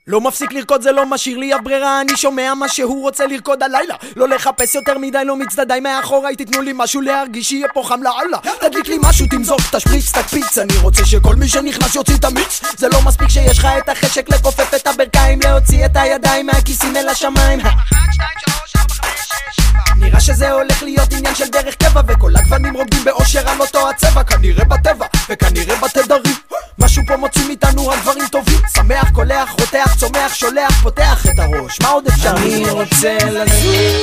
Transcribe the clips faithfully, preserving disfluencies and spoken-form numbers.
לא מפסיק לרקוד, זה לא משאיר לי אף ברירה, אני שומע מה שהוא רוצה לרקוד הלילה, לא לחפש יותר מדי, לא מצדדיי מאחורי, תתנו לי משהו להרגיש, יהיה פה חם לעלה, תדליק לי משהו, תמזוק, תשפריץ, תקפיץ, אני רוצה שכל מי שנכנס יוציא את המיץ, זה לא מספיק שיש לך את החשק לכופף את הברכיים, להוציא את הידיים מהכיסים אל השמיים. נראה שזה הולך להיות עניין של דרך קבע, וכל הגוונים רוקדים באושר על אותו הצבע, כנראה בטבע וכנראה בתדרים, משהו פה מוצאים איתנו רק דברים טובים, שמח, קולח, רותח, צומח, שולח, פותח את הראש, מה עוד אפשר? אני רוצה לזוז,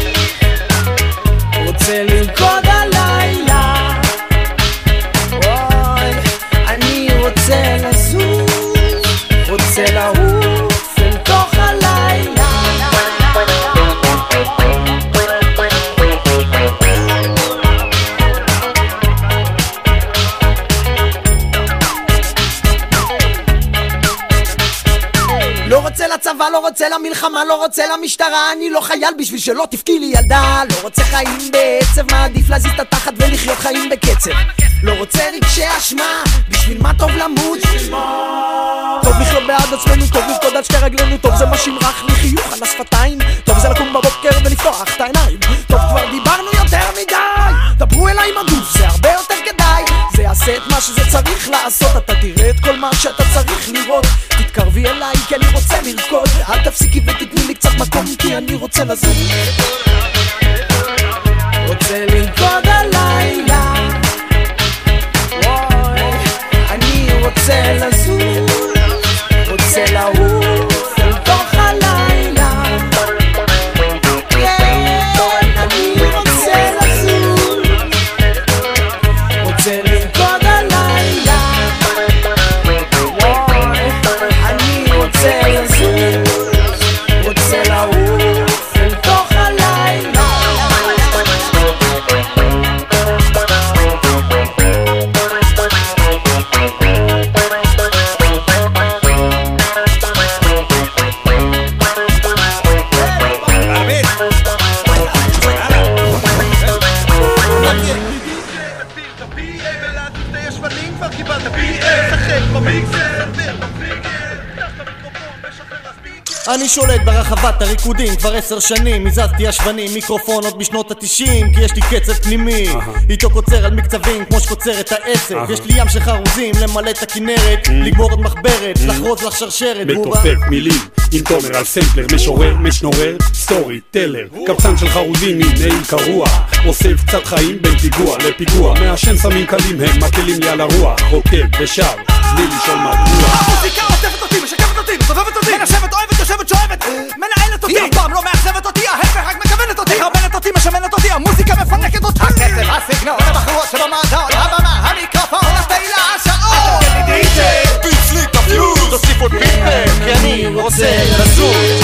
רוצה לרקוד הלילה, וואי, אני רוצה לזוז, רוצה לעוף אל תוך הלילה. לא רוצה לצבא, לא רוצה למלחמה, לא רוצה למשטרה, אני לא חייל בשביל שלא תפקי לי ילדה, לא רוצה חיים בעצב, מעדיף להזיז את התחת ולחיות חיים בקצב, לא רוצה רגשי אשמה, בשביל מה טוב למות, טוב לחיות בעד עצמנו, טוב לרקוד על שתי רגלינו, טוב זה מה שימרח לי חיוך על השפתיים, טוב זה לקום בבוקר ולפתוח את העיניים, טוב כבר דיברנו יותר מדי, דברו אליי עם הגוף, זה הרבה יותר כדאי, זה יעשה את מה שזה צריך לעשות, אתה תראה את כל מה שאתה צריך לראות, תתקרבי אליי כי אני רוצה לרקוד, אל תפסיקי ותתני לי קצת מקום כי אני רוצה לזוז, רוצה לרקוד הלילה, וואי, אני רוצה לזוז, רוצה לעוף אל תוך הלילה, אני רוצה לזוז, רוצה לרקוד הלילה, וואי, אני רוצה לזוז, רוצה לעוף אל תוך הלילה. אני שולט ברחבת הריקודים כבר עשר שנים, הזזתי השבנים, מיקרופון עוד בשנות התשעים, כי יש לי קצב פנימי, איתו קוצר על מקצבים כמו שקוצר את העסק, יש לי ים של חרוזים למלא את הכנרת, לגמור עוד מחברת, לחרוז לך שרשרת, מתופף מילים עם תומר על סמפלר, משורר, משנורר, סטורי, טלר, קבצן של חרוזים הנה קרוע, אוסף קצת חיים בין פיגוע לפיגוע, מהשם סמים קלים הם מקלים לי על הרוח, רוקד ושר, בלי לשאול מדוע. המוזיקה עוטפת אותי, משקפת אותי, מסובבת אותי, מנשבת, אוהבת, יושבת, שואבת, מנהלת אותי, היא אף פעם לא מאכזבת אותי, ההפך רק מכוונת אותי, מחרבנת אותי, משמנת אותי, המוזיקה מפנקת אותי, הקצב, הסגנון, הבחורות שבמעדות, הבמה, המיקרופון, התהילה, השעון, די ג'יי, פיץ לי את הפיוז, תוסיפו את פיפר, כי אני רוצה לזוז.